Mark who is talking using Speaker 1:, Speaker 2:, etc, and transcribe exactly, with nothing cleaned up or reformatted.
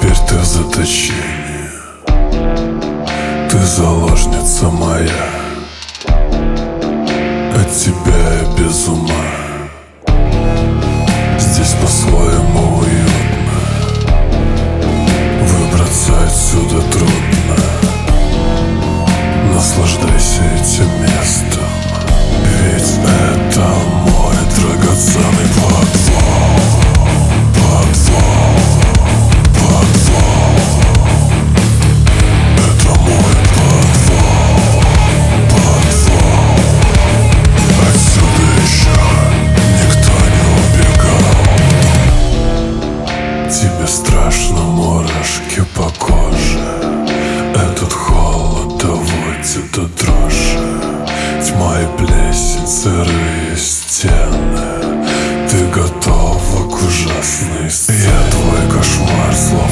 Speaker 1: Теперь ты в заточении, ты заложница моя. От тебя я без ума. Здесь по-своему уютно, выбраться отсюда трудно. Наслаждайся этим местом, ведь это мой драгоценный подвал. Подвал, подвал. Это мой подвал, подвал. Отсюда еще никто не убегал. Тебе страшно, мурашки по коже. Этот холод доводит до дрожи. Тьма и плесень, сырые стены. Ты готова к ужасной сцене. Я твой кошмар, словно